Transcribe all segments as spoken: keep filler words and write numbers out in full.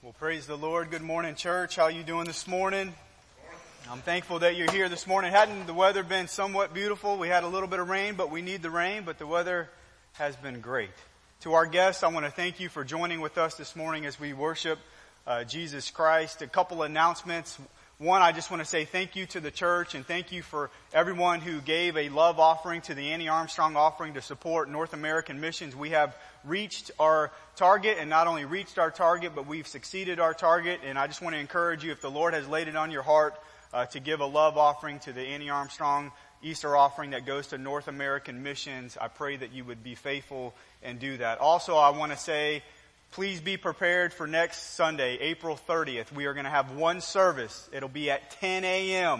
Well, praise the Lord. Good morning, church. How you doing this morning? I'm thankful that you're here this morning. Hadn't the weather been somewhat beautiful? We had a little bit of rain, but we need the rain, but the weather has been great. To our guests, I want to thank you for joining with us this morning as we worship uh, Jesus Christ. A couple announcements. One, I just want to say thank you to the church and thank you for everyone who gave a love offering to the Annie Armstrong offering to support North American missions. We have reached our target, and not only reached our target, but we've succeeded our target. And I just want to encourage you, if the Lord has laid it on your heart, uh, to give a love offering to the Annie Armstrong Easter offering that goes to North American missions. I pray that you would be faithful and do that. Also, I want to say, please be prepared for next Sunday, April thirtieth. We are going to have one service. It'll be at ten a.m.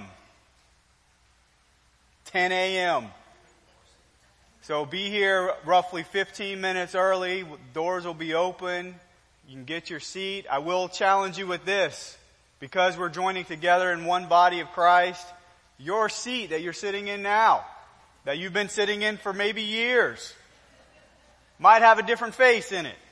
ten a.m. So be here roughly fifteen minutes early. Doors will be open. You can get your seat. I will challenge you with this. Because we're joining together in one body of Christ, your seat that you're sitting in now, that you've been sitting in for maybe years, might have a different face in it.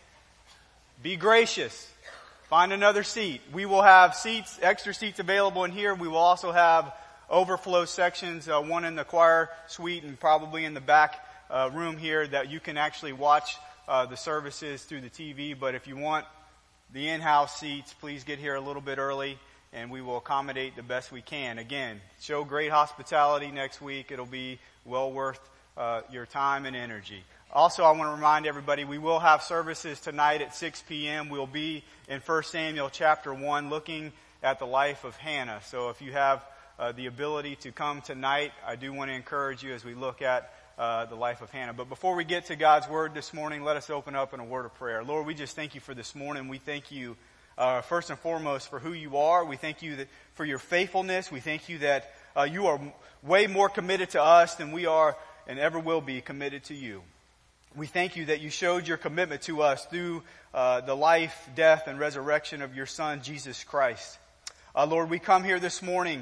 Be gracious. Find another seat. We will have seats, extra seats available in here. We will also have overflow sections, uh, one in the choir suite and probably in the back uh, room here that you can actually watch uh, the services through the T V. But if you want the in-house seats, please get here a little bit early and we will accommodate the best we can. Again, show great hospitality next week. It'll be well worth uh, your time and energy. Also, I want to remind everybody, we will have services tonight at six p.m. We'll be in First Samuel chapter one looking at the life of Hannah. So if you have uh, the ability to come tonight, I do want to encourage you as we look at uh, the life of Hannah. But before we get to God's Word this morning, let us open up in a word of prayer. Lord, we just thank you for this morning. We thank you uh, first and foremost for who you are. We thank you that, for your faithfulness. We thank you that uh, you are way more committed to us than we are and ever will be committed to you. We thank you that you showed your commitment to us through uh, the life, death, and resurrection of your Son, Jesus Christ. Uh, Lord, we come here this morning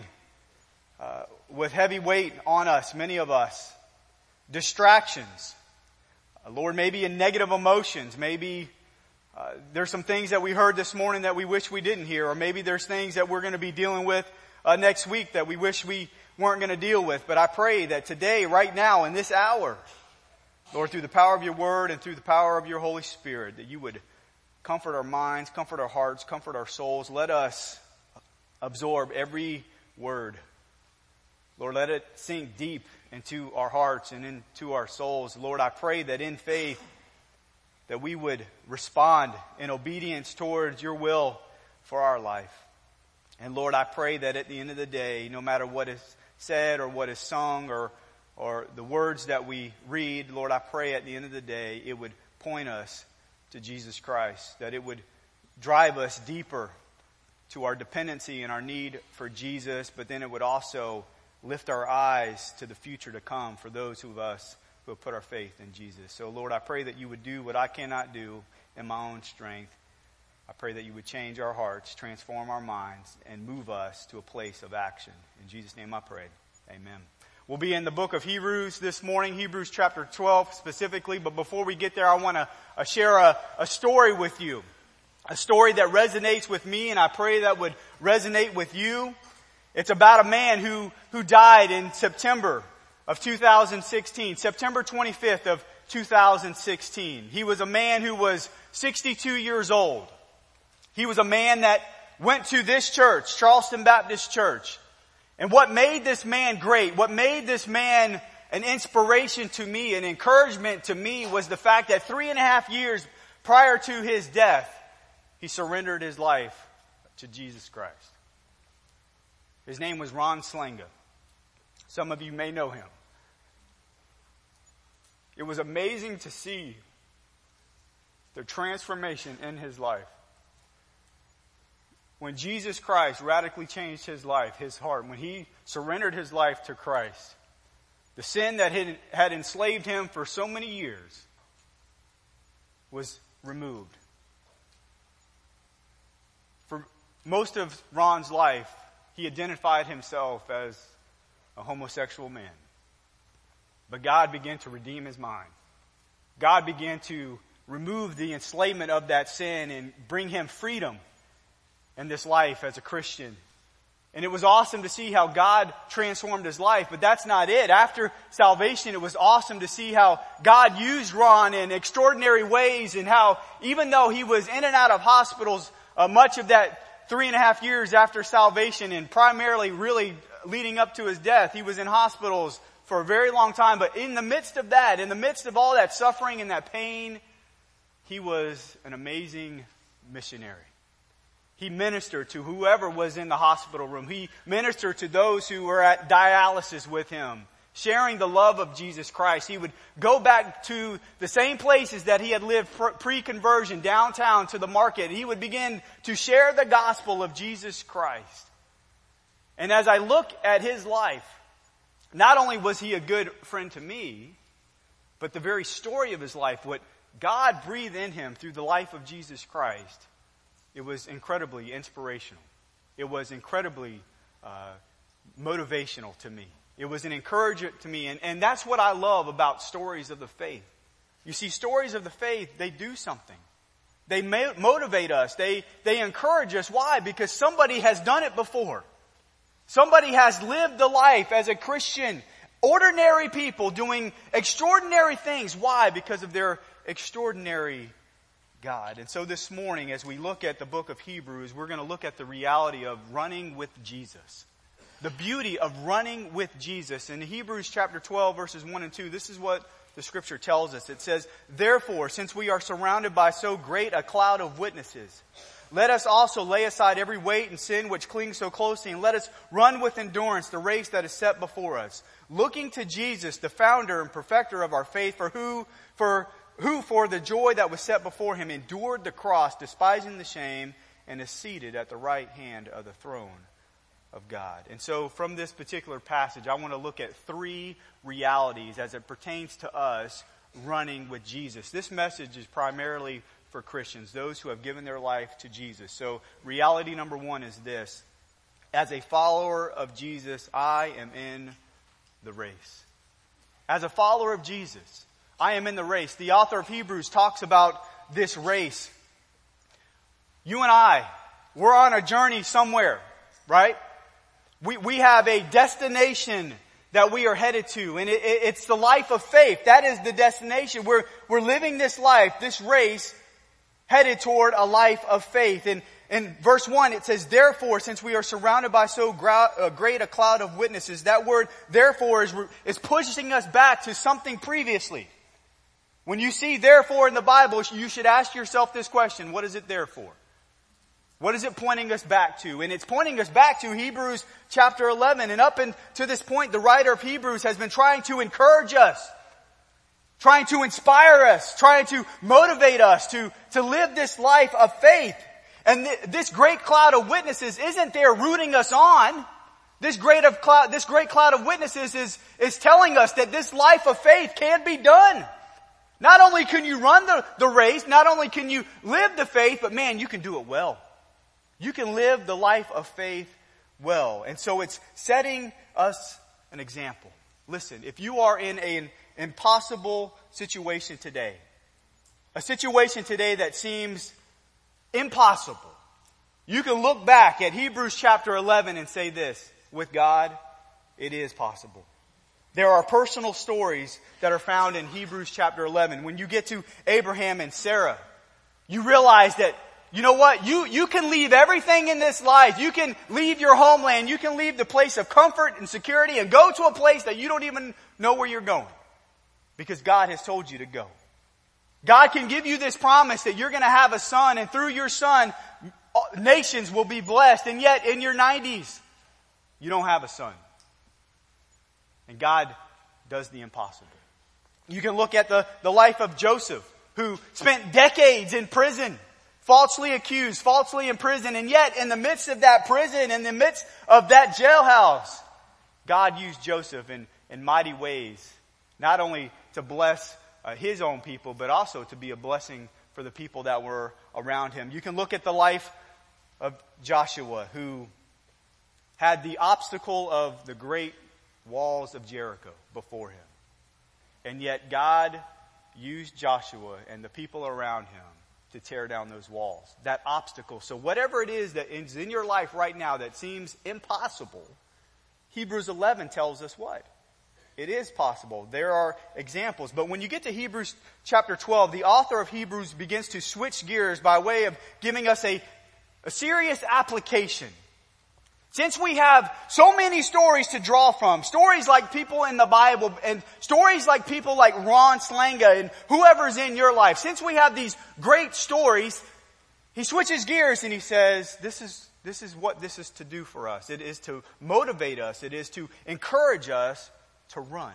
uh, with heavy weight on us, many of us. Distractions. Uh, Lord, maybe in negative emotions. Maybe uh, there's some things that we heard this morning that we wish we didn't hear. Or maybe there's things that we're going to be dealing with uh, next week that we wish we weren't going to deal with. But I pray that today, right now, in this hour, Lord, through the power of your word and through the power of your Holy Spirit, that you would comfort our minds, comfort our hearts, comfort our souls. Let us absorb every word. Lord, let it sink deep into our hearts and into our souls. Lord, I pray that in faith, that we would respond in obedience towards your will for our life. And Lord, I pray that at the end of the day, no matter what is said or what is sung or or the words that we read, Lord, I pray at the end of the day it would point us to Jesus Christ, that it would drive us deeper to our dependency and our need for Jesus, but then it would also lift our eyes to the future to come for those of us who have put our faith in Jesus. So, Lord, I pray that you would do what I cannot do in my own strength. I pray that you would change our hearts, transform our minds, and move us to a place of action. In Jesus' name I pray. Amen. We'll be in the book of Hebrews this morning, Hebrews chapter twelve specifically. But before we get there, I want to uh, share a, a story with you. A story that resonates with me, and I pray that would resonate with you. It's about a man who, who died in September of two thousand sixteen, September twenty-fifth of two thousand sixteen. He was a man who was sixty-two years old. He was a man that went to this church, Charleston Baptist Church. And what made this man great, what made this man an inspiration to me, an encouragement to me, was the fact that three and a half years prior to his death, he surrendered his life to Jesus Christ. His name was Ron Slenga. Some of you may know him. It was amazing to see the transformation in his life. When Jesus Christ radically changed his life, his heart, when he surrendered his life to Christ, the sin that had, had enslaved him for so many years was removed. For most of Ron's life, he identified himself as a homosexual man. But God began to redeem his mind. God began to remove the enslavement of that sin and bring him freedom in this life as a Christian. And it was awesome to see how God transformed his life, but that's not it. After salvation, it was awesome to see how God used Ron in extraordinary ways, and how even though he was in and out of hospitals uh, much of that three and a half years after salvation, and primarily really leading up to his death, he was in hospitals for a very long time. But in the midst of that, in the midst of all that suffering and that pain, he was an amazing missionary. He ministered to whoever was in the hospital room. He ministered to those who were at dialysis with him, sharing the love of Jesus Christ. He would go back to the same places that he had lived pre-conversion, downtown to the market. He would begin to share the gospel of Jesus Christ. And as I look at his life, not only was he a good friend to me, but the very story of his life, what God breathed in him through the life of Jesus Christ, it was incredibly inspirational. It was incredibly uh, motivational to me. It was an encouragement to me. And, and that's what I love about stories of the faith. You see, stories of the faith, they do something. They may motivate us. They, they encourage us. Why? Because somebody has done it before. Somebody has lived the life as a Christian. Ordinary people doing extraordinary things. Why? Because of their extraordinary God. And so this morning, as we look at the book of Hebrews, we're going to look at the reality of running with Jesus. The beauty of running with Jesus. In Hebrews chapter twelve, verses one and two, this is what the scripture tells us. It says, "Therefore, since we are surrounded by so great a cloud of witnesses, let us also lay aside every weight and sin which clings so closely, and let us run with endurance the race that is set before us, looking to Jesus, the founder and perfecter of our faith, for who, for who for the joy that was set before him endured the cross, despising the shame, and is seated at the right hand of the throne of God." And so from this particular passage, I want to look at three realities as it pertains to us running with Jesus. This message is primarily for Christians, those who have given their life to Jesus. So reality number one is this: as a follower of Jesus, I am in the race. As a follower of Jesus, I am in the race. The author of Hebrews talks about this race. You and I, we're on a journey somewhere, right? We, we have a destination that we are headed to, and it, it, it's the life of faith. That is the destination. We're, we're living this life, this race, headed toward a life of faith. And in verse one, it says, "Therefore, since we are surrounded by so great a cloud of witnesses," that word, therefore, is, is pushing us back to something previously. When you see therefore in the Bible, you should ask yourself this question: what is it there for? What is it pointing us back to? And it's pointing us back to Hebrews chapter eleven. And up to this point, the writer of Hebrews has been trying to encourage us, trying to inspire us, trying to motivate us to, to live this life of faith. And th- this great cloud of witnesses isn't there rooting us on. This great of cloud, this great cloud of witnesses is, is telling us that this life of faith can be done. Not only can you run the, the race, not only can you live the faith, but man, you can do it well. You can live the life of faith well. And so it's setting us an example. Listen, if you are in an impossible situation today, a situation today that seems impossible, you can look back at Hebrews chapter eleven and say this: with God, it is possible. There are personal stories that are found in Hebrews chapter eleven. When you get to Abraham and Sarah, you realize that, you know what? You, you can leave everything in this life. You can leave your homeland. You can leave the place of comfort and security and go to a place that you don't even know where you're going, because God has told you to go. God can give you this promise that you're going to have a son, and through your son, nations will be blessed. And yet in your nineties, you don't have a son. And God does the impossible. You can look at the, the life of Joseph, who spent decades in prison, falsely accused, falsely imprisoned, and yet in the midst of that prison, in the midst of that jailhouse, God used Joseph in, in mighty ways, not only to bless uh, his own people, but also to be a blessing for the people that were around him. You can look at the life of Joshua, who had the obstacle of the great walls of Jericho before him. And yet God used Joshua and the people around him to tear down those walls, that obstacle. So whatever it is that is in your life right now that seems impossible, Hebrews eleven tells us what? It is possible. There are examples. But when you get to Hebrews chapter twelve, the author of Hebrews begins to switch gears by way of giving us a, a serious application. Since we have so many stories to draw from, stories like people in the Bible and stories like people like Ron Slanga and whoever's in your life, since we have these great stories, he switches gears and he says, this is, this is what this is to do for us. It is to motivate us. It is to encourage us to run.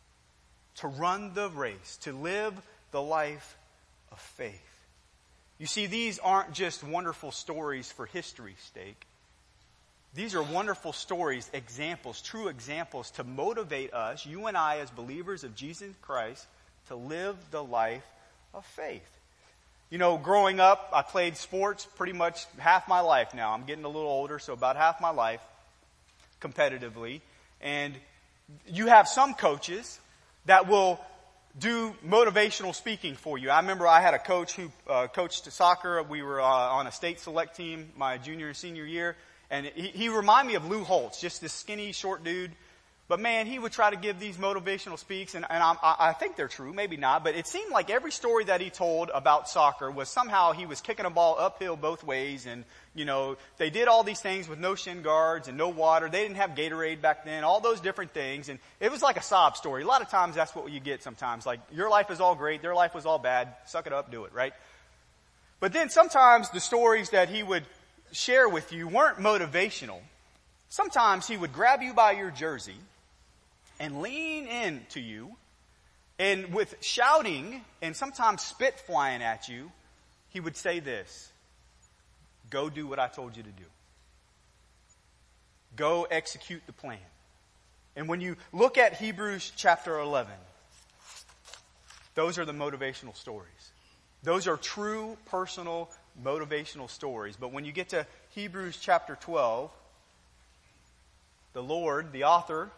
To run the race. To live the life of faith. You see, these aren't just wonderful stories for history's sake. These are wonderful stories, examples, true examples to motivate us, you and I as believers of Jesus Christ, to live the life of faith. You know, growing up, I played sports pretty much half my life now. I'm getting a little older, so about half my life competitively. And you have some coaches that will do motivational speaking for you. I remember I had a coach who uh, coached soccer. We were uh, on a state select team my junior and senior year. And he, he reminded me of Lou Holtz, just this skinny, short dude. But man, he would try to give these motivational speaks, and, and I, I think they're true, maybe not. But it seemed like every story that he told about soccer was somehow he was kicking a ball uphill both ways, and you know they did all these things with no shin guards and no water. They didn't have Gatorade back then, all those different things, and it was like a sob story. A lot of times that's what you get sometimes. Like your life is all great, their life was all bad. Suck it up, do it, right? But then sometimes the stories that he would share with you weren't motivational. Sometimes he would grab you by your jersey and lean in to you, and with shouting and sometimes spit flying at you, he would say this: go do what I told you to do. Go execute the plan. And when you look at Hebrews chapter eleven, those are the motivational stories. Those are true personal motivational stories. But when you get to Hebrews chapter twelve, the Lord, the author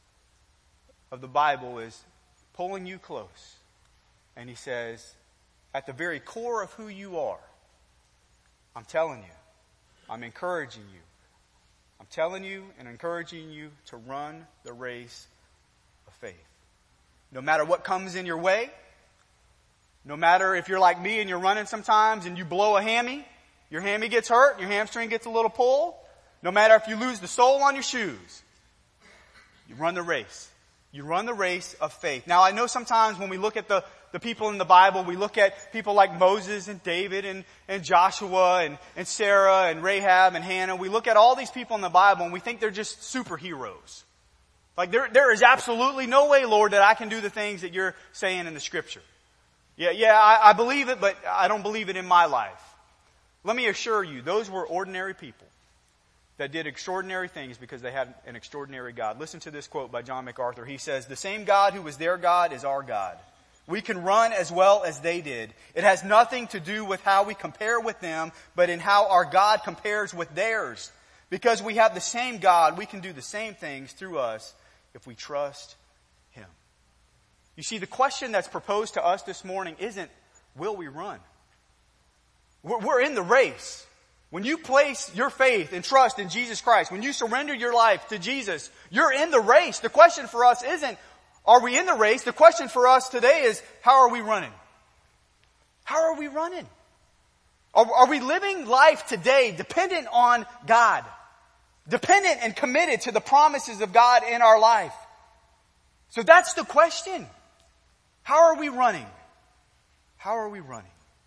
of the Bible, is pulling you close. And he says, at the very core of who you are, I'm telling you, I'm encouraging you. I'm telling you and encouraging you to run the race of faith. No matter what comes in your way, no matter if you're like me and you're running sometimes and you blow a hammy, your hammy gets hurt, your hamstring gets a little pull. No matter if you lose the sole on your shoes, you run the race. You run the race of faith. Now I know sometimes when we look at the, the people in the Bible, we look at people like Moses and David and, and Joshua and, and Sarah and Rahab and Hannah. We look at all these people in the Bible and we think they're just superheroes. Like there, there is absolutely no way, Lord, that I can do the things that you're saying in the Scripture. Yeah, yeah, I, I believe it, but I don't believe it in my life. Let me assure you, those were ordinary people that did extraordinary things because they had an extraordinary God. Listen to this quote by John MacArthur. He says, the same God who was their God is our God. We can run as well as they did. It has nothing to do with how we compare with them, but in how our God compares with theirs. Because we have the same God, we can do the same things through us if we trust Him. You see, the question that's proposed to us this morning isn't, will we run? We're, we're in the race. When you place your faith and trust in Jesus Christ, when you surrender your life to Jesus, you're in the race. The question for us isn't, are we in the race? The question for us today is, how are we running? How are we running? Are, are we living life today dependent on God? Dependent and committed to the promises of God in our life? So that's the question. How are we running? How are we running?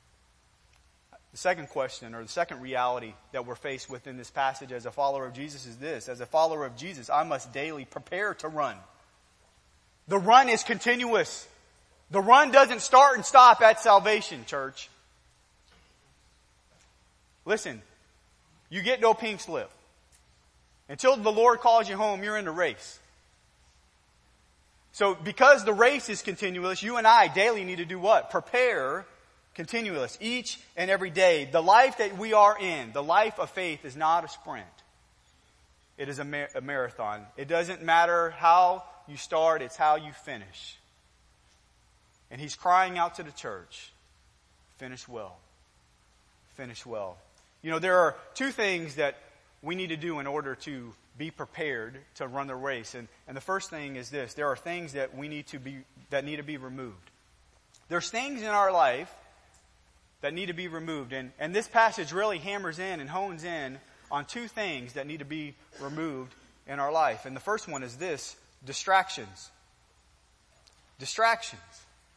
The second question, or the second reality that we're faced with in this passage as a follower of Jesus is this. As a follower of Jesus, I must daily prepare to run. The run is continuous. The run doesn't start and stop at salvation, church. Listen, you get no pink slip. Until the Lord calls you home, you're in the race. So because the race is continuous, you and I daily need to do what? Prepare continuous, each and every day. The life that we are in, the life of faith, is not a sprint. It is a, mar- a marathon. It doesn't matter how you start, it's how you finish. And He's crying out to the church, finish well. finish well. You know, there are two things that we need to do in order to be prepared to run the race. And, and the first thing is this. There are things that we need to be, that need to be removed. There's things in our life that need to be removed. And, and this passage really hammers in and hones in on two things that need to be removed in our life. And the first one is this: distractions. Distractions.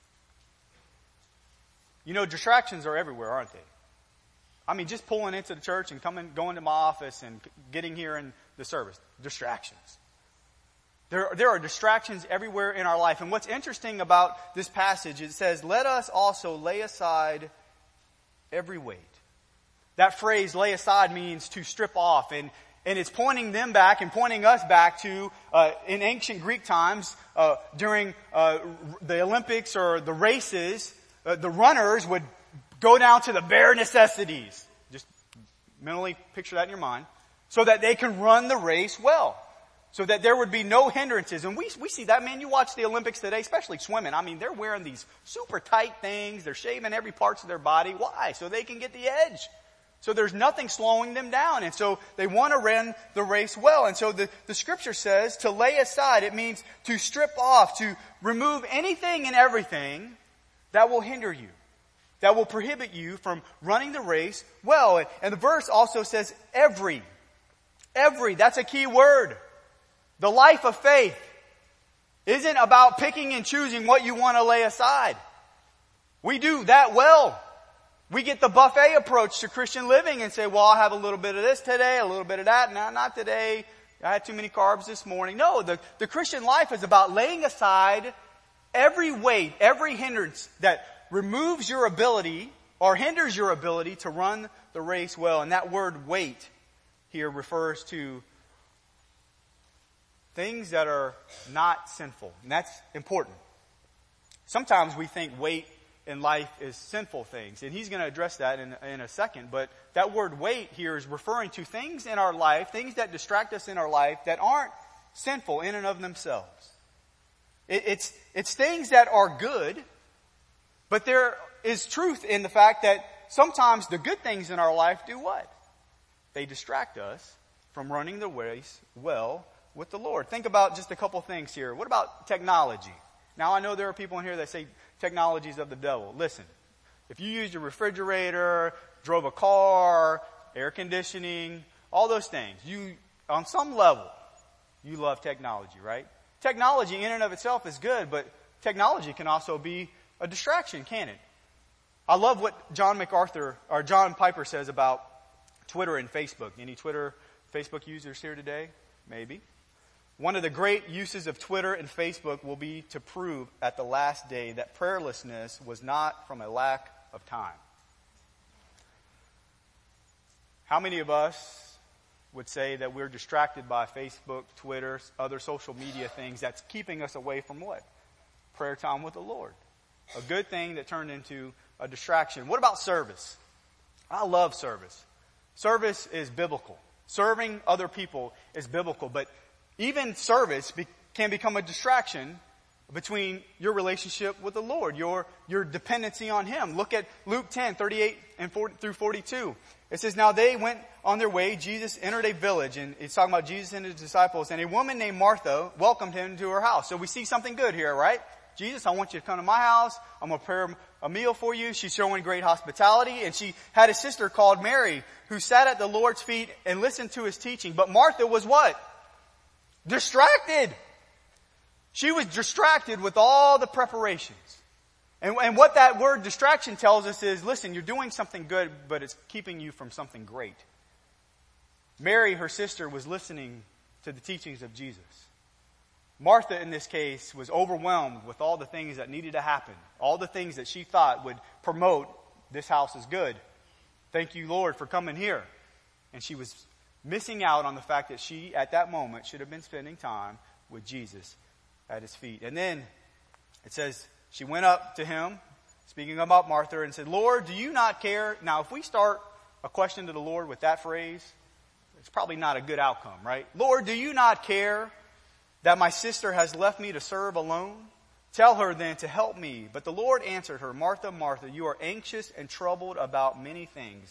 You know, distractions are everywhere, aren't they? I mean, just pulling into the church and coming, going to my office and getting here in the service. Distractions. There, there are distractions everywhere in our life. And what's interesting about this passage, it says, let us also lay aside every weight. That phrase, lay aside, means to strip off. And, and it's pointing them back and pointing us back to, uh, in ancient Greek times, uh, during uh, the Olympics or the races, uh, the runners would go down to the bare necessities. Just mentally picture that in your mind. So that they can run the race well. So that there would be no hindrances. And we we see that, man. You watch the Olympics today, especially swimming. I mean, they're wearing these super tight things. They're shaving every part of their body. Why? So they can get the edge. So there's nothing slowing them down. And so they want to run the race well. And so the, the scripture says to lay aside. It means to strip off, to remove anything and everything that will hinder you, that will prohibit you from running the race well. And the verse also says every. Every. That's a key word. The life of faith isn't about picking and choosing what you want to lay aside. We do that well. We get the buffet approach to Christian living and say, well, I'll have a little bit of this today, a little bit of that. No, not today. I had too many carbs this morning. No, the, the Christian life is about laying aside every weight, every hindrance that removes your ability or hinders your ability to run the race well. And that word weight here refers to things that are not sinful. And that's important. Sometimes we think weight in life is sinful things. And he's going to address that in, in a second. But that word weight here is referring to things in our life, things that distract us in our life that aren't sinful in and of themselves. It, it's, it's things that are good, but there is truth in the fact that sometimes the good things in our life do what? They distract us from running the race well with the Lord. Think about just a couple things here. What about technology? Now, I know there are people in here that say technology is of the devil. Listen, if you used a refrigerator, drove a car, air conditioning, all those things, you, on some level, you love technology, right? Technology in and of itself is good, but technology can also be a distraction, can it? I love what John MacArthur, or John Piper says about Twitter and Facebook. Any Twitter, Facebook users here today? Maybe. One of the great uses of Twitter and Facebook will be to prove at the last day that prayerlessness was not from a lack of time. How many of us would say that we're distracted by Facebook, Twitter, other social media things that's keeping us away from what? Prayer time with the Lord. A good thing that turned into a distraction. What about service? I love service. Service is biblical. Serving other people is biblical, but even service be, can become a distraction between your relationship with the Lord, your, your dependency on Him. Look at Luke ten, thirty-eight and forty through forty-two. It says, now they went on their way. Jesus entered a village, and it's talking about Jesus and His disciples, and a woman named Martha welcomed Him to her house. So we see something good here, right? Jesus, I want you to come to my house. I'm going to prepare a meal for you. She's showing great hospitality. And she had a sister called Mary who sat at the Lord's feet and listened to His teaching. But Martha was what? Distracted. She was distracted with all the preparations. And, and what that word distraction tells us is, listen, you're doing something good, but it's keeping you from something great. Mary, her sister, was listening to the teachings of Jesus. Martha, in this case, was overwhelmed with all the things that needed to happen. All the things that she thought would promote this house is good. Thank you, Lord, for coming here. And she was missing out on the fact that she, at that moment, should have been spending time with Jesus at His feet. And then it says she went up to Him, speaking about Martha, and said, Lord, do you not care? Now, if we start a question to the Lord with that phrase, it's probably not a good outcome, right? Lord, do you not care that my sister has left me to serve alone? Tell her then to help me. But the Lord answered her, Martha, Martha, you are anxious and troubled about many things,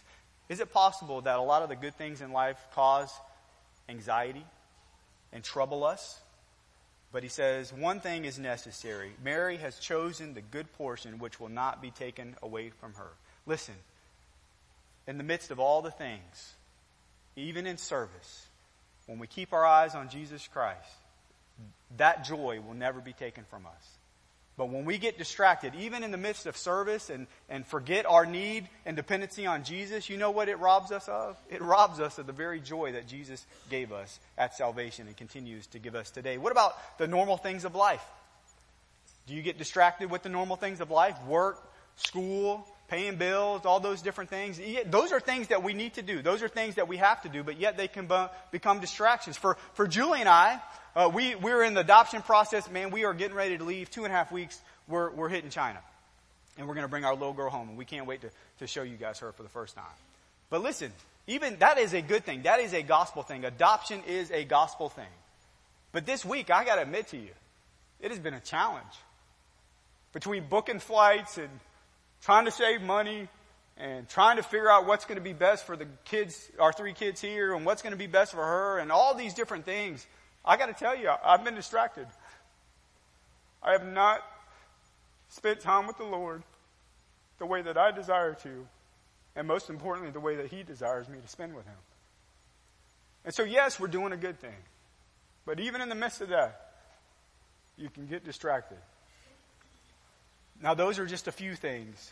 Is it possible that a lot of the good things in life cause anxiety and trouble us? But he says, one thing is necessary. Mary has chosen the good portion which will not be taken away from her. Listen, in the midst of all the things, even in service, when we keep our eyes on Jesus Christ, that joy will never be taken from us. But when we get distracted, even in the midst of service and, and forget our need and dependency on Jesus, you know what it robs us of? It robs us of the very joy that Jesus gave us at salvation and continues to give us today. What about the normal things of life? Do you get distracted with the normal things of life? Work, school, paying bills, all those different things. Those are things that we need to do. Those are things that we have to do, but yet they can become distractions. For, for Julie and I, Uh, we, we're in the adoption process. Man, we are getting ready to leave. Two and a half weeks, we're, we're hitting China. And we're going to bring our little girl home. And we can't wait to, to show you guys her for the first time. But listen, even that is a good thing. That is a gospel thing. Adoption is a gospel thing. But this week, I got to admit to you, it has been a challenge. Between booking flights and trying to save money and trying to figure out what's going to be best for the kids, our three kids here, and what's going to be best for her, and all these different things. I got to tell you, I've been distracted. I have not spent time with the Lord the way that I desire to, and most importantly, the way that He desires me to spend with Him. And so, yes, we're doing a good thing. But even in the midst of that, you can get distracted. Now, those are just a few things.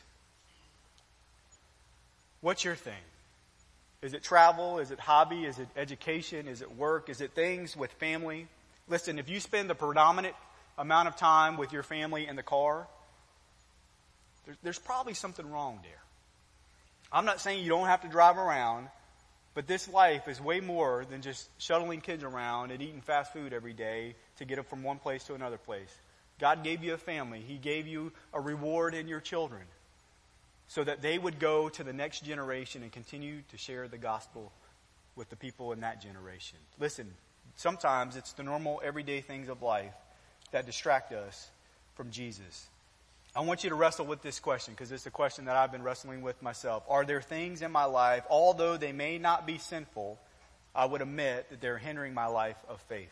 What's your thing? Is it travel? Is it hobby? Is it education? Is it work? Is it things with family? Listen, if you spend the predominant amount of time with your family in the car, there's, there's probably something wrong there. I'm not saying you don't have to drive around, but this life is way more than just shuttling kids around and eating fast food every day to get them from one place to another place. God gave you a family. He gave you a reward in your children, so that they would go to the next generation and continue to share the gospel with the people in that generation. Listen, sometimes it's the normal everyday things of life that distract us from Jesus. I want you to wrestle with this question, because it's a question that I've been wrestling with myself. Are there things in my life, although they may not be sinful, I would admit that they're hindering my life of faith?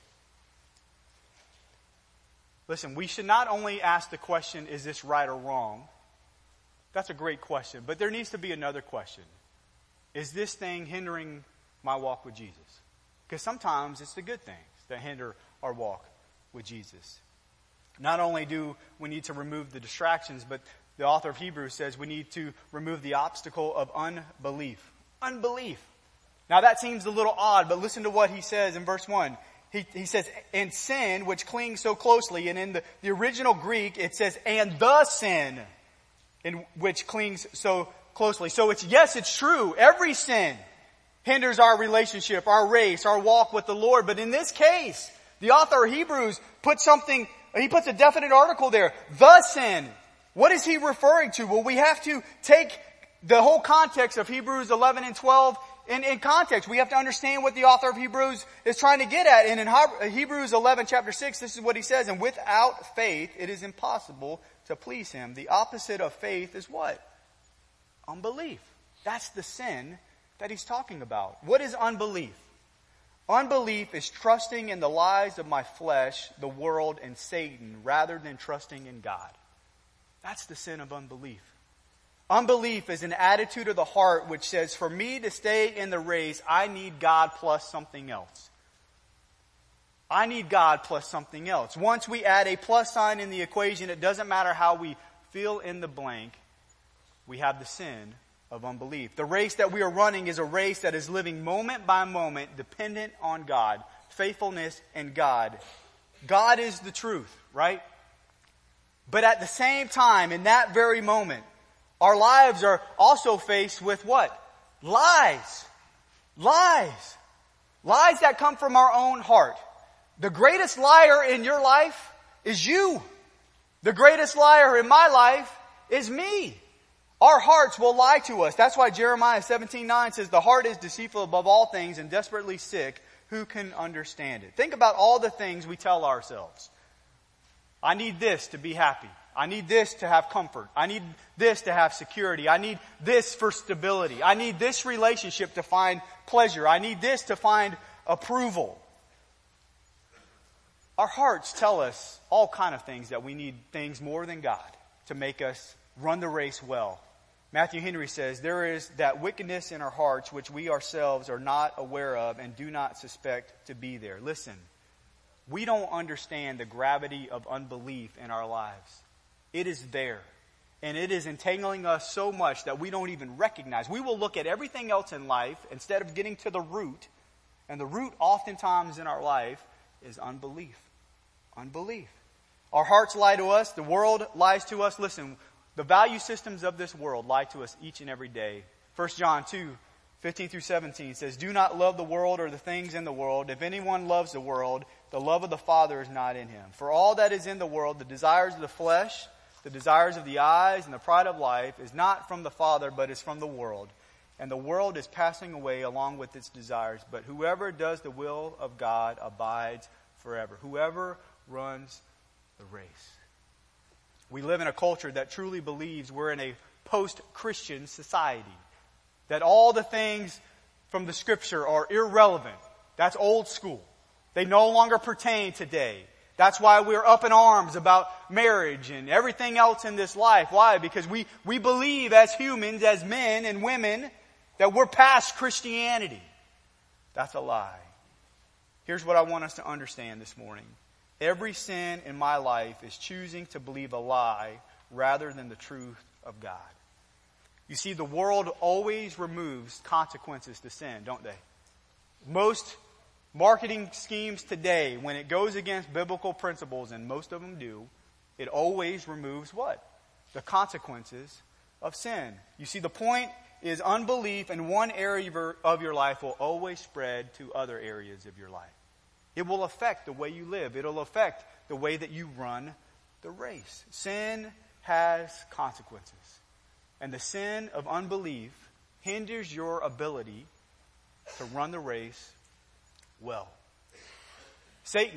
Listen, we should not only ask the question, is this right or wrong? That's a great question. But there needs to be another question. Is this thing hindering my walk with Jesus? Because sometimes it's the good things that hinder our walk with Jesus. Not only do we need to remove the distractions, but the author of Hebrews says we need to remove the obstacle of unbelief. Unbelief. Now that seems a little odd, but listen to what he says in verse one. He, he says, and sin, which clings so closely, and in the, the original Greek it says, and the sin, in which clings so closely. So it's, yes, it's true. Every sin hinders our relationship, our race, our walk with the Lord. But in this case, the author of Hebrews puts something, he puts a definite article there. The sin. What is he referring to? Well, we have to take the whole context of Hebrews eleven and twelve in, in context. We have to understand what the author of Hebrews is trying to get at. And in Hebrews eleven, chapter six, this is what he says. And without faith, it is impossible to please Him. The opposite of faith is what? Unbelief. That's the sin that he's talking about. What is unbelief? Unbelief is trusting in the lies of my flesh, the world, and Satan, rather than trusting in God. That's the sin of unbelief. Unbelief is an attitude of the heart which says, for me to stay in the race, I need God plus something else. I need God plus something else. Once we add a plus sign in the equation, it doesn't matter how we fill in the blank, we have the sin of unbelief. The race that we are running is a race that is living moment by moment, dependent on God, faithfulness in God. God is the truth, right? But at the same time, in that very moment, our lives are also faced with what? Lies. Lies. Lies that come from our own heart. The greatest liar in your life is you. The greatest liar in my life is me. Our hearts will lie to us. That's why Jeremiah seventeen nine says, the heart is deceitful above all things and desperately sick. Who can understand it? Think about all the things we tell ourselves. I need this to be happy. I need this to have comfort. I need this to have security. I need this for stability. I need this relationship to find pleasure. I need this to find approval. Our hearts tell us all kind of things, that we need things more than God to make us run the race well. Matthew Henry says, there is that wickedness in our hearts which we ourselves are not aware of and do not suspect to be there. Listen, we don't understand the gravity of unbelief in our lives. It is there. And it is entangling us so much that we don't even recognize. We will look at everything else in life instead of getting to the root. And the root oftentimes in our life is unbelief. Unbelief. Our hearts lie to us. The world lies to us. Listen, the value systems of this world lie to us each and every day. First John two, fifteen through seventeen says, do not love the world or the things in the world. If anyone loves the world, the love of the Father is not in him. For all that is in the world, the desires of the flesh, the desires of the eyes, and the pride of life, is not from the Father, but is from the world. And the world is passing away along with its desires. But whoever does the will of God abides forever. Whoever runs the race. We live in a culture that truly believes we're in a post-Christian society. That all the things from the Scripture are irrelevant. That's old school. They no longer pertain today. That's why we're up in arms about marriage and everything else in this life. Why? Because we, we believe as humans, as men and women, that we're past Christianity. That's a lie. Here's what I want us to understand this morning. Every sin in my life is choosing to believe a lie rather than the truth of God. You see, the world always removes consequences to sin, don't they? Most marketing schemes today, when it goes against biblical principles, and most of them do, it always removes what? The consequences of sin. You see, the point is unbelief in one area of your life will always spread to other areas of your life. It will affect the way you live. It'll affect the way that you run the race. Sin has consequences. And the sin of unbelief hinders your ability to run the race well. Satan.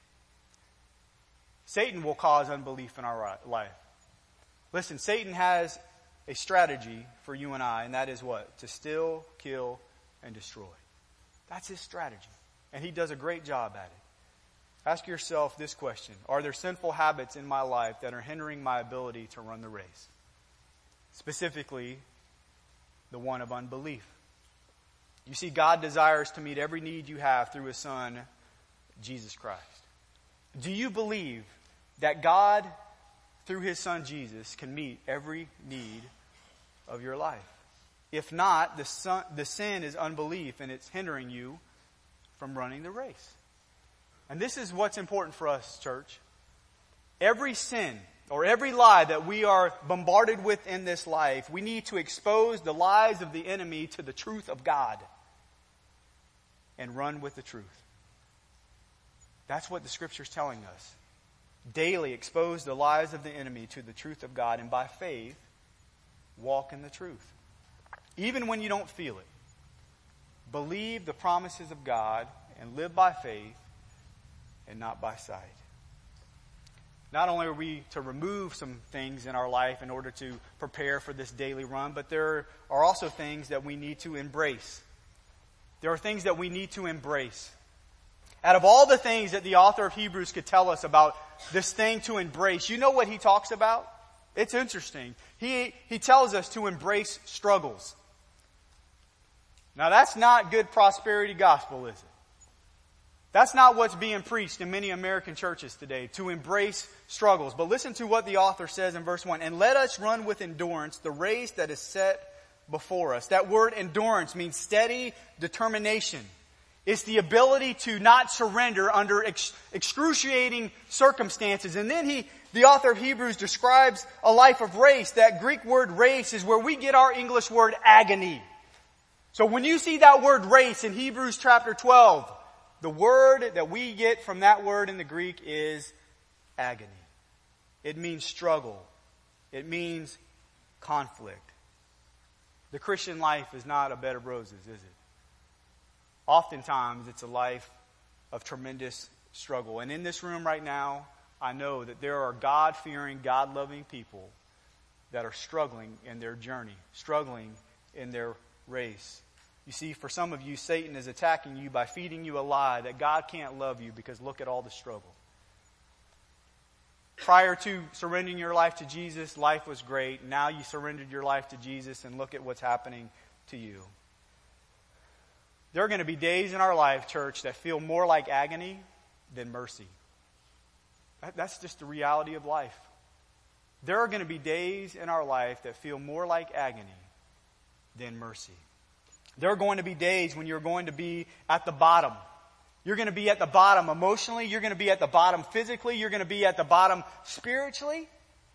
Satan will cause unbelief in our life. Listen, Satan has a strategy for you and I, and that is what? To steal, kill, and destroy. That's his strategy. And he does a great job at it. Ask yourself this question. Are there sinful habits in my life that are hindering my ability to run the race? Specifically, the one of unbelief. You see, God desires to meet every need you have through His Son, Jesus Christ. Do you believe that God, through His Son Jesus, can meet every need of your life? If not, the, son, the sin is unbelief, and it's hindering you from running the race. And this is what's important for us, church. Every sin or every lie that we are bombarded with in this life, we need to expose the lies of the enemy to the truth of God and run with the truth. That's what the Scripture is telling us. Daily expose the lies of the enemy to the truth of God, and by faith, walk in the truth. Even when you don't feel it, believe the promises of God and live by faith and not by sight. Not only are we to remove some things in our life in order to prepare for this daily run, but there are also things that we need to embrace. There are things that we need to embrace. Out of all the things that the author of Hebrews could tell us about this thing to embrace, you know what he talks about? It's interesting. He, he tells us to embrace struggles. Now that's not good prosperity gospel, is it? That's not what's being preached in many American churches today, to embrace struggles. But listen to what the author says in verse one. And let us run with endurance the race that is set before us. That word endurance means steady determination. It's the ability to not surrender under ex- excruciating circumstances. And then he, the author of Hebrews describes a life of race. That Greek word race is where we get our English word agony. So when you see that word race in Hebrews chapter twelve, the word that we get from that word in the Greek is agony. It means struggle. It means conflict. The Christian life is not a bed of roses, is it? Oftentimes, it's a life of tremendous struggle. And in this room right now, I know that there are God-fearing, God-loving people that are struggling in their journey, struggling in their race. You see, for some of you, Satan is attacking you by feeding you a lie that God can't love you because look at all the struggle. Prior to surrendering your life to Jesus, life was great. Now you surrendered your life to Jesus and look at what's happening to you. There are going to be days in our life, church, that feel more like agony than mercy. That, that's just the reality of life. There are going to be days in our life that feel more like agony than mercy. There are going to be days when you're going to be at the bottom. You're going to be at the bottom emotionally. You're going to be at the bottom physically. You're going to be at the bottom spiritually.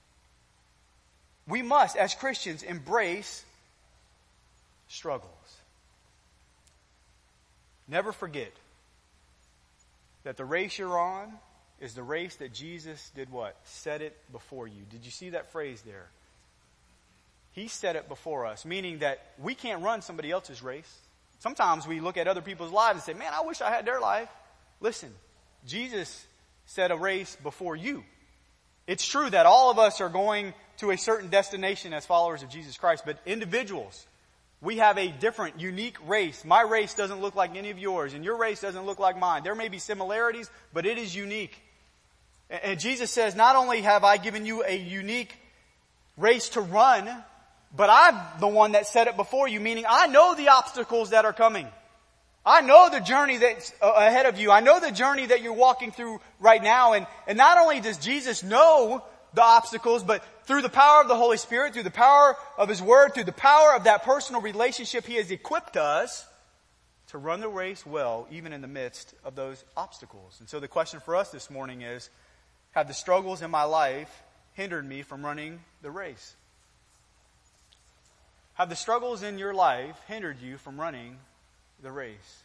We must, as Christians, embrace struggles. Never forget that the race you're on is the race that Jesus did what? Set it before you. Did you see that phrase there? He set it before us, meaning that we can't run somebody else's race. Sometimes we look at other people's lives and say, man, I wish I had their life. Listen, Jesus set a race before you. It's true that all of us are going to a certain destination as followers of Jesus Christ, but individuals, we have a different, unique race. My race doesn't look like any of yours, and your race doesn't look like mine. There may be similarities, but it is unique. And Jesus says, not only have I given you a unique race to run, but I'm the one that set it before you, meaning I know the obstacles that are coming. I know the journey that's ahead of you. I know the journey that you're walking through right now. And, and not only does Jesus know the obstacles, but through the power of the Holy Spirit, through the power of His Word, through the power of that personal relationship, He has equipped us to run the race well, even in the midst of those obstacles. And so the question for us this morning is, have the struggles in my life hindered me from running the race? Have the struggles in your life hindered you from running the race?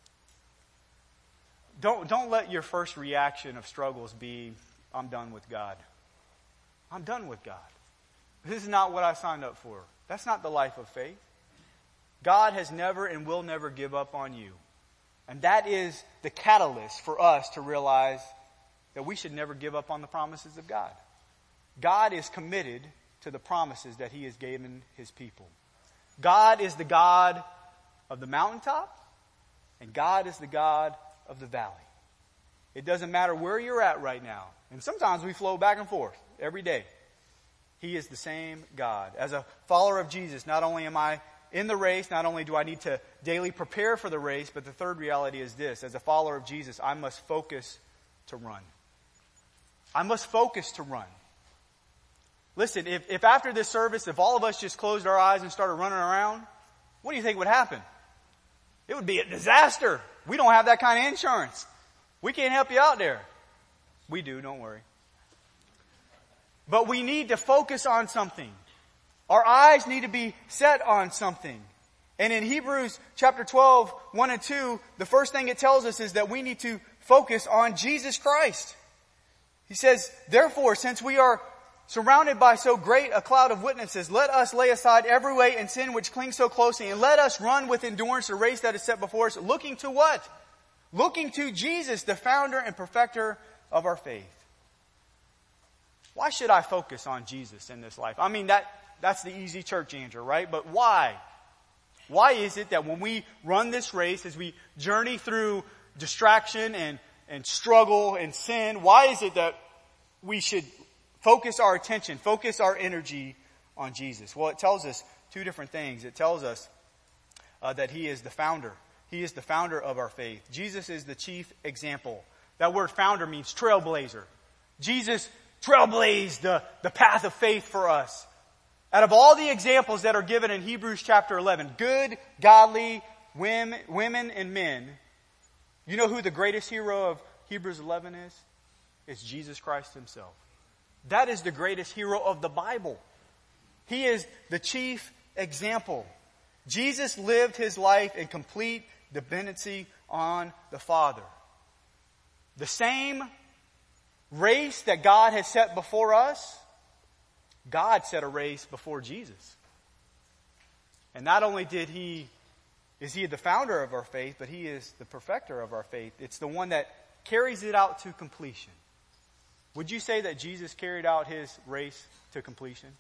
Don't, don't let your first reaction of struggles be, I'm done with God. I'm done with God. This is not what I signed up for. That's not the life of faith. God has never and will never give up on you. And that is the catalyst for us to realize that we should never give up on the promises of God. God is committed to the promises that He has given His people. God is the God of the mountaintop, and God is the God of the valley. It doesn't matter where you're at right now. And sometimes we flow back and forth every day. He is the same God. As a follower of Jesus, not only am I in the race, not only do I need to daily prepare for the race, but the third reality is this. As a follower of Jesus, I must focus to run. I must focus to run. Listen, if, if after this service, if all of us just closed our eyes and started running around, what do you think would happen? It would be a disaster. We don't have that kind of insurance. We can't help you out there. We do, don't worry. But we need to focus on something. Our eyes need to be set on something. And in Hebrews chapter twelve, one and two, the first thing it tells us is that we need to focus on Jesus Christ. He says, therefore, since we are surrounded by so great a cloud of witnesses, let us lay aside every weight and sin which clings so closely, and let us run with endurance the race that is set before us, looking to what? Looking to Jesus, the founder and perfecter of our faith. Why should I focus on Jesus in this life? I mean, that that's the easy church answer, right? But why? Why is it that when we run this race, as we journey through distraction and, and struggle and sin, why is it that we should focus our attention, focus our energy on Jesus? Well, it tells us two different things. It tells us uh, that He is the founder. He is the founder of our faith. Jesus is the chief example. That word founder means trailblazer. Jesus trailblazed the, the path of faith for us. Out of all the examples that are given in Hebrews chapter eleven, good, godly women, women and men, you know who the greatest hero of Hebrews eleven is? It's Jesus Christ Himself. That is the greatest hero of the Bible. He is the chief example. Jesus lived His life in complete dependency on the Father. The same race that God has set before us, God set a race before Jesus. And not only did He, is He the founder of our faith, but He is the perfecter of our faith. It's the one that carries it out to completion. Would you say that Jesus carried out his race to completion?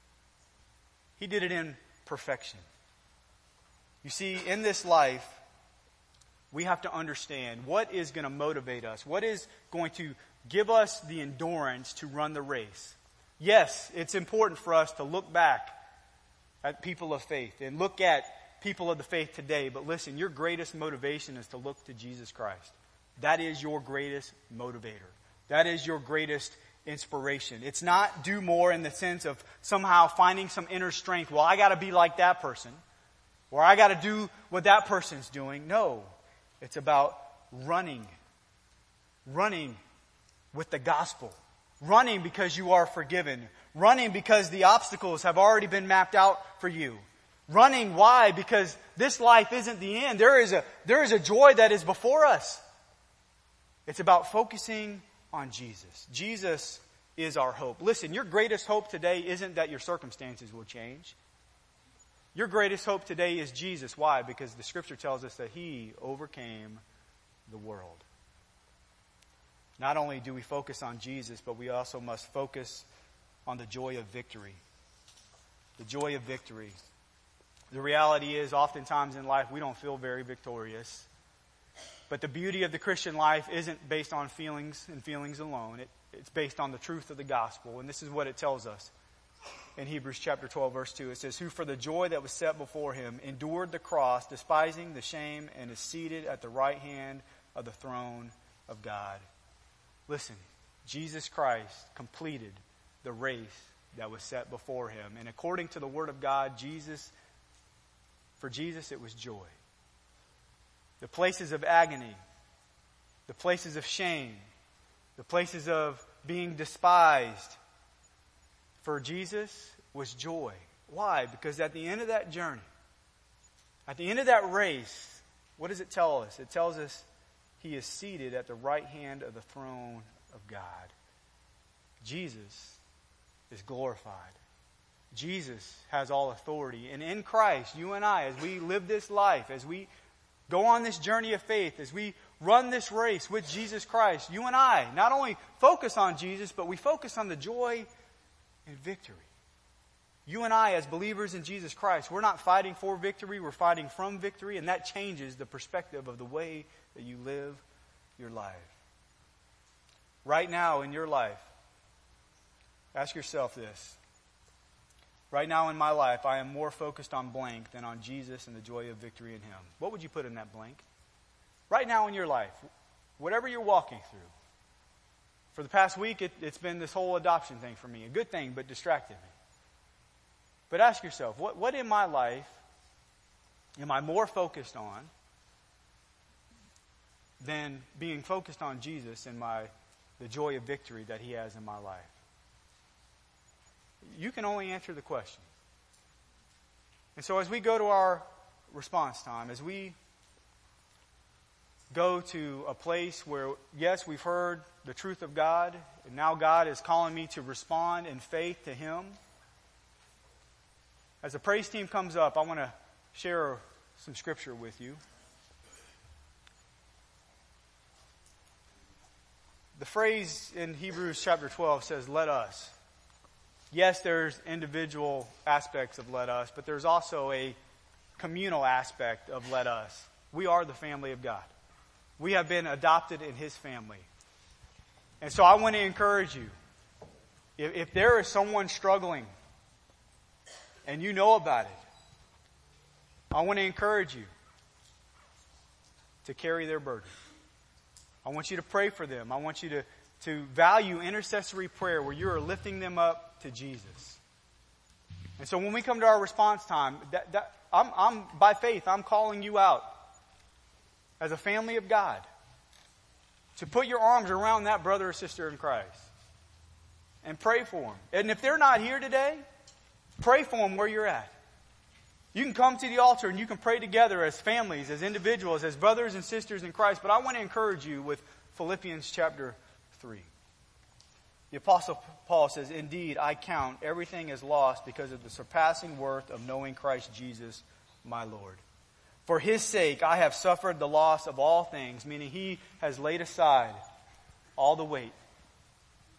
He did it in perfection. You see, in this life, we have to understand what is going to motivate us, what is going to give us the endurance to run the race. Yes, it's important for us to look back at people of faith and look at people of the faith today. But listen, your greatest motivation is to look to Jesus Christ. That is your greatest motivator. That is your greatest inspiration. It's not do more in the sense of somehow finding some inner strength. Well, I got to be like that person. Or I got to do what that person's doing. No. It's about running. Running with the gospel. Running because you are forgiven. Running because the obstacles have already been mapped out for you. Running, why? Because this life isn't the end. There is a, there is a joy that is before us. It's about focusing on Jesus. Jesus is our hope. Listen, your greatest hope today isn't that your circumstances will change. Your greatest hope today is Jesus. Why? Because the Scripture tells us that He overcame the world. Not only do we focus on Jesus, but we also must focus on the joy of victory. The joy of victory. The reality is, oftentimes in life, we don't feel very victorious. But the beauty of the Christian life isn't based on feelings and feelings alone. It, it's based on the truth of the gospel. And this is what it tells us. In Hebrews chapter twelve, verse two, it says, "Who for the joy that was set before him endured the cross, despising the shame, and is seated at the right hand of the throne of God." Listen, Jesus Christ completed the race that was set before him. And according to the Word of God, Jesus, for Jesus it was joy. The places of agony, the places of shame, the places of being despised, for Jesus was joy. Why? Because at the end of that journey, at the end of that race, what does it tell us? It tells us He is seated at the right hand of the throne of God. Jesus is glorified. Jesus has all authority. And in Christ, you and I, as we live this life, as we go on this journey of faith, as we run this race with Jesus Christ, you and I not only focus on Jesus, but we focus on the joy and victory. You and I, as believers in Jesus Christ, we're not fighting for victory, we're fighting from victory, and that changes the perspective of the way that you live your life. Right now in your life, ask yourself this. Right now in my life, I am more focused on blank than on Jesus and the joy of victory in Him. What would you put in that blank? Right now in your life, whatever you're walking through. For the past week, it, it's been this whole adoption thing for me. A good thing, but distracted me. But ask yourself, what, what in my life am I more focused on than being focused on Jesus and my the joy of victory that He has in my life? You can only answer the question. And so as we go to our response time, as we go to a place where, yes, we've heard the truth of God, and now God is calling me to respond in faith to Him. As the praise team comes up, I want to share some scripture with you. The phrase in Hebrews chapter twelve says, "Let us." Yes, there's individual aspects of "let us," but there's also a communal aspect of "let us." We are the family of God. We have been adopted in His family. And so I want to encourage you, if, if there is someone struggling and you know about it, I want to encourage you to carry their burden. I want you to pray for them. I want you to, to value intercessory prayer where you are lifting them up to Jesus. And so when we come to our response time, that, that, I'm, I'm by faith, I'm calling you out as a family of God to put your arms around that brother or sister in Christ and pray for them. And if they're not here today, pray for them where you're at. You can come to the altar and you can pray together as families, as individuals, as brothers and sisters in Christ. But I want to encourage you with Philippians chapter three. The Apostle Paul says, "Indeed, I count everything as lost because of the surpassing worth of knowing Christ Jesus, my Lord. For His sake, I have suffered the loss of all things," meaning He has laid aside all the weight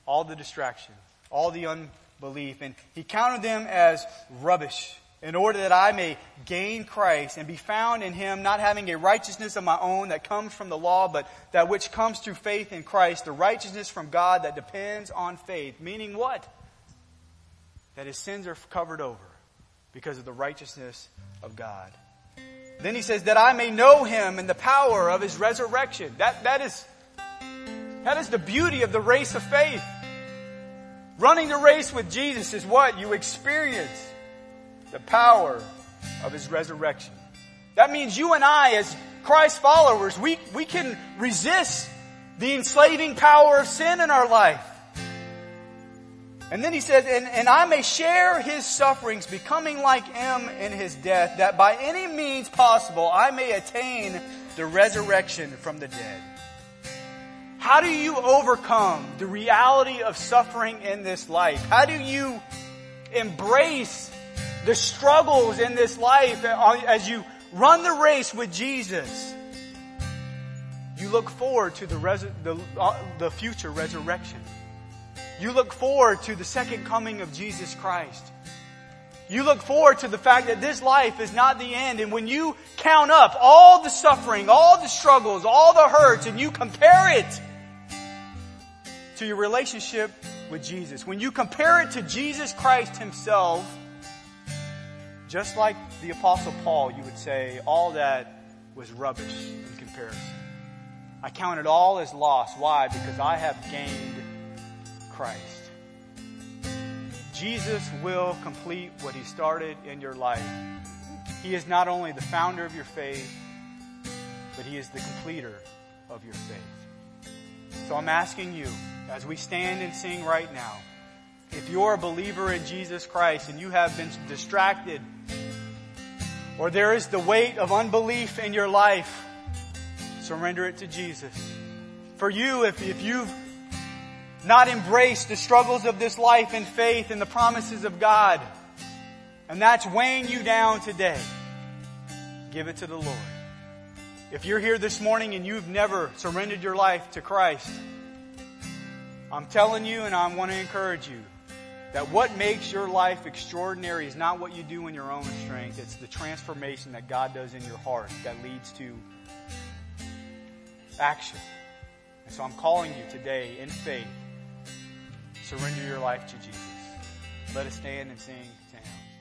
all the distraction, all the unbelief, and he counted them as rubbish in order that I may gain Christ and be found in him, not having a righteousness of my own that comes from the law, but that which comes through faith in Christ, the righteousness from God that depends on faith. Meaning what? That his sins are covered over because of the righteousness of God. Then he says, that I may know him and the power of his resurrection. That, that is, that is the beauty of the race of faith. Running the race with Jesus is what? You experience the power of his resurrection. That means you and I, as Christ followers, we, we can resist the enslaving power of sin in our life. And then he says, and, and I may share his sufferings, becoming like him in his death, that by any means possible I may attain the resurrection from the dead. How do you overcome the reality of suffering in this life? How do you embrace the struggles in this life as you run the race with Jesus? You look forward to the, res- the, uh, the future resurrection. You look forward to the second coming of Jesus Christ. You look forward to the fact that this life is not the end. And when you count up all the suffering, all the struggles, all the hurts, and you compare it to your relationship with Jesus, when you compare it to Jesus Christ himself, just like the Apostle Paul, you would say, all that was rubbish in comparison. I count it all as loss. Why? Because I have gained Christ. Jesus will complete what he started in your life. He is not only the founder of your faith, but he is the completer of your faith. So I'm asking you, as we stand and sing right now, if you're a believer in Jesus Christ and you have been distracted, or there is the weight of unbelief in your life, surrender it to Jesus. For you, if, if you've not embraced the struggles of this life in faith and the promises of God, and that's weighing you down today, give it to the Lord. If you're here this morning and you've never surrendered your life to Christ, I'm telling you, and I want to encourage you, that what makes your life extraordinary is not what you do in your own strength. It's the transformation that God does in your heart that leads to action. And so I'm calling you today in faith, surrender your life to Jesus. Let us stand and sing to him.